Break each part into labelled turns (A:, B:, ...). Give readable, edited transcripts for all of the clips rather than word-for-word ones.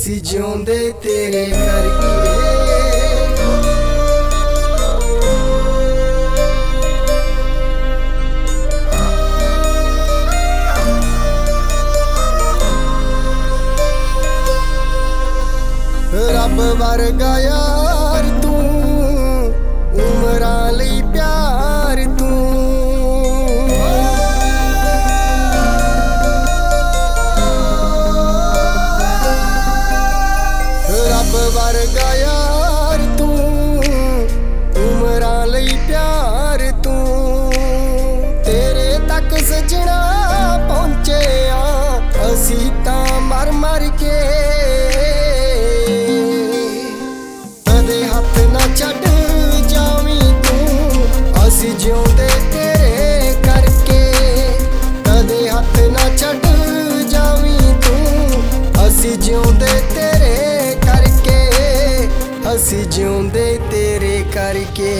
A: ਅਸੀਂ ਜਿਉਂਦੇ ਤੇਰੇ ਕਰਕੇ। रब वर्गा यार तू, उमरां लई प्यार तू। रब वर्गा यार तू, उमरां लई प्यार तू। तेरे तक सजना पहुंचे आ असी तां मर मर के। हथ ना छड्ड जावी तू, असी जिਉਂਦੇ तेरे करके। कदे हथ ना छड्ड जावी तू, असी जिਉਂਦੇ तेरे करके। असी जिਉਂਦੇ तेरे करके।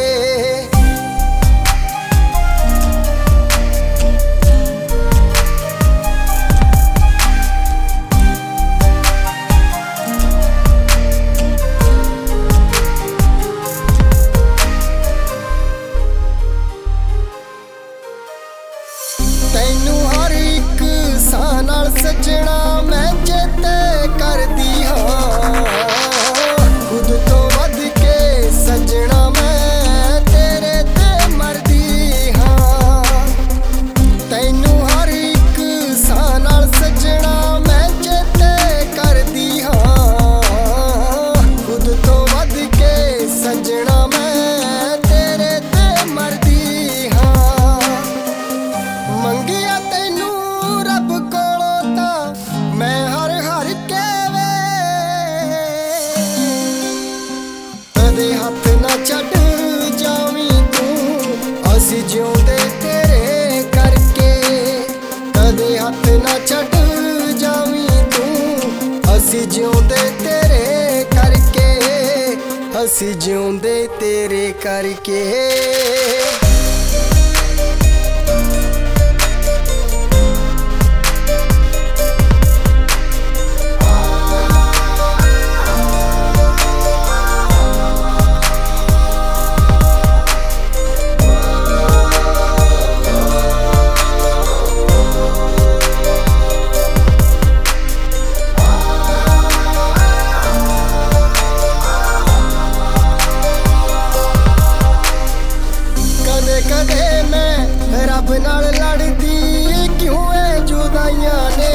A: तैनू हर एक साह नाल सजना मैं चेते करदी हाँ। खुद तो वध के सजना मैं तेरे ते मरदी हाँ। तैनू हर एक साह नाल सजना मैं चेते करदी हाँ। खुद तो वध के सजना मैं तेरे ते मरदी हाँ। मंगिया तैनू रब कोलों तां मैं हर हर के वे। कदे हथ ना छड्ड जावी तू, असी जिਉਂਦੇ तेरे करके। कदे हथ ना छड्ड जावी तू, असी जिਉਂਦੇ तेरे करके। असी जिਉਂਦੇ तेरे करके। कदे मैं रब नाल लड़दी क्यों है जुदाइयां ने।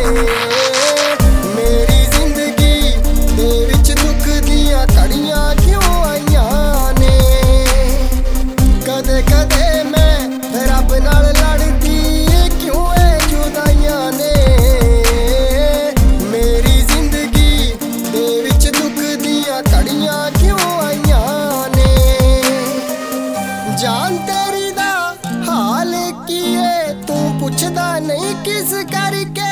A: मेरी जिंदगी दे विच दुख दियां घड़ियां क्यों आईयां ने। कदे कदे मैं रब नाल लड़दी क्यों है जुदाइयां ने। मेरी जिंदगी दे विच दुख दियां घड़ियां क्यों आईयां ने। जान तेरी दा हाल की है तू पुछदा नहीं किस करके।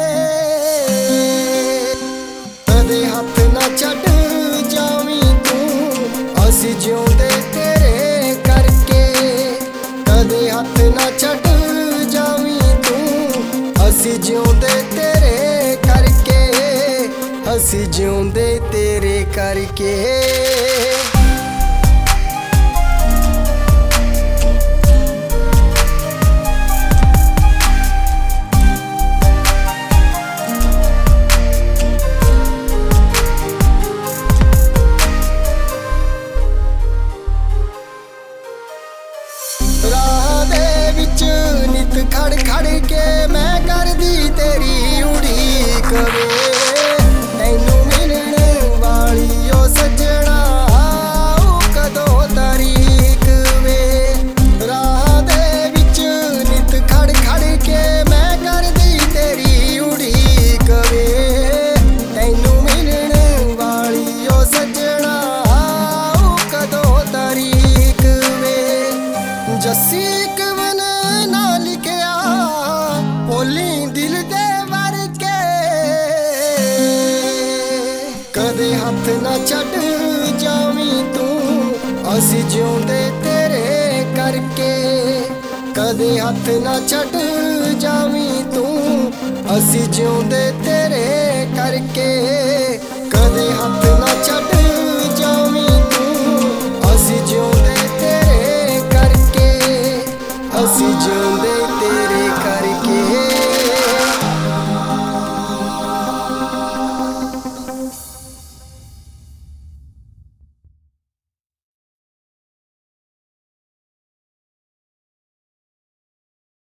A: कदे हथ ना छड्ड जावी तू, असी जिਉਂਦੇ तेरे करके। कदे हथ ना छड्ड जावी तू, असी जिਉਂਦੇ तेरे करके। असी जिਉਂਦੇ तेरे करके। नित खड़ खड़ के मैं करदी तेरी उड़ीक वे। तैनू मिलण वाली ओ सजना कदों तारीक वे। राह दे विच नित खड़ खड़ के मैं करदी तेरी उड़ीक वे। तैनू मिलण वाली ओ सजना कदों तारीक वे। जस्सी बोली दिल दे वर के। कदे हथ ना छड्ड जावी तू, असी जिਉਂਦੇ तेरे करके। कदे हथ ना छड्ड जावी तू, असी जिਉਂਦੇ तेरे